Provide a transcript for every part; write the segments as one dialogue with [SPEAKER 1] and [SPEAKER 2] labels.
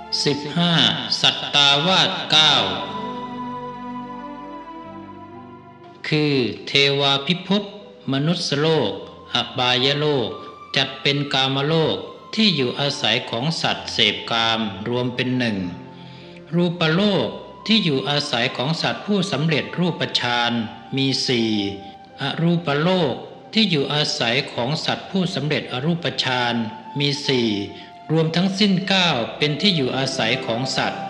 [SPEAKER 1] 15. สัตตาวาส9คือเทวาภิภพมนุษยโลกอบายโลกจัดเป็นกามโลกที่อยู่อาศัยของสัตว์เสพกามรวมเป็นหนึ่งรูปโลกที่อยู่อาศัยของสัตว์ผู้สำเร็จรูปฌานมีสี่อรูปโลกที่อยู่อาศัยของสัตว์ผู้สำเร็จอรูปฌานมีสี่รวมทั้งสิ้น9เป็นที่อยู่อาศัยของสัตว์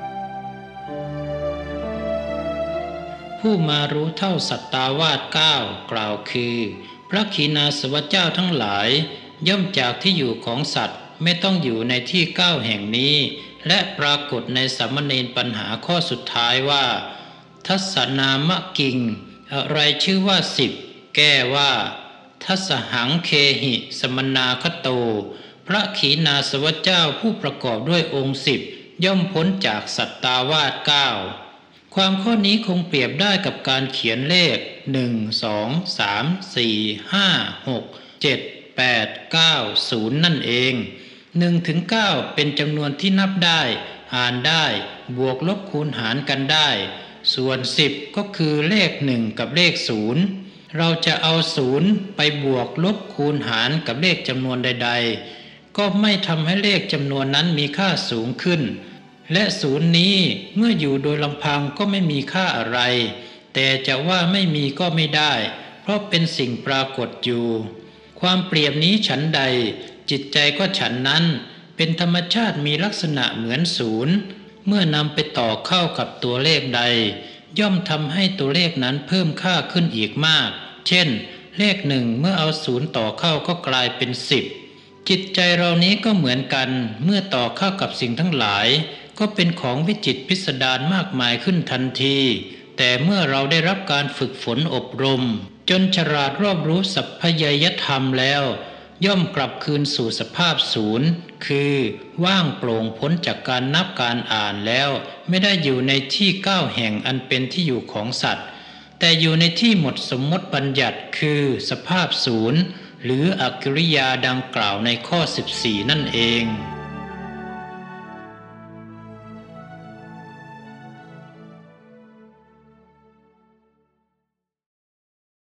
[SPEAKER 1] ผู้มารู้เท่าสัตตาวาส9กล่าวคือพระขีณาสวเจ้าทั้งหลายย่อมจากที่อยู่ของสัตว์ไม่ต้องอยู่ในที่9แห่งนี้และปรากฏในสัมมเนรปัญหาข้อสุดท้ายว่าทัสสนามะกิงอะไรชื่อว่า10แก้ว่าทัสสหังเคหิสมนาคโตพระขีณาสวเจ้าผู้ประกอบด้วยองค์10ย่อมพ้นจากสัตตาวาส9ความข้อนี้คงเปรียบได้กับการเขียนเลข1 2 3 4 5 6 7 8 9 0นั่นเอง1ถึง9เป็นจำนวนที่นับได้อ่านได้บวกลบคูณหารกันได้ส่วน10ก็คือเลข1กับเลข0เราจะเอา0ไปบวกลบคูณหารกับเลขจำนวนใดๆก็ไม่ทำให้เลขจำนวนนั้นมีค่าสูงขึ้นและ0นี้เมื่ออยู่โดยลำพังก็ไม่มีค่าอะไรแต่จะว่าไม่มีก็ไม่ได้เพราะเป็นสิ่งปรากฏอยู่ความเปรียบนี้ฉันใดจิตใจก็ฉันนั้นเป็นธรรมชาติมีลักษณะเหมือน0เมื่อนำไปต่อเข้ากับตัวเลขใดย่อมทำให้ตัวเลขนั้นเพิ่มค่าขึ้นอีกมากเช่นเลข1เมื่อเอา0ต่อเข้าก็กลายเป็น10จิตใจเรานี้ก็เหมือนกันเมื่อต่อเข้ากับสิ่งทั้งหลายก็เป็นของวิจิตรพิสดารมากมายขึ้นทันทีแต่เมื่อเราได้รับการฝึกฝนอบรมจนฉลาดรอบรู้สัพพยยธรรมแล้วย่อมกลับคืนสู่สภาพศูนย์คือว่างโปร่งพ้นจากการนับการอ่านแล้วไม่ได้อยู่ในที่9แห่งอันเป็นที่อยู่ของสัตว์แต่อยู่ในที่หมดสมมติบัญญัติคือสภาพศูนย์หรืออกิริยาดังกล่าวในข้อ14นั่นเอง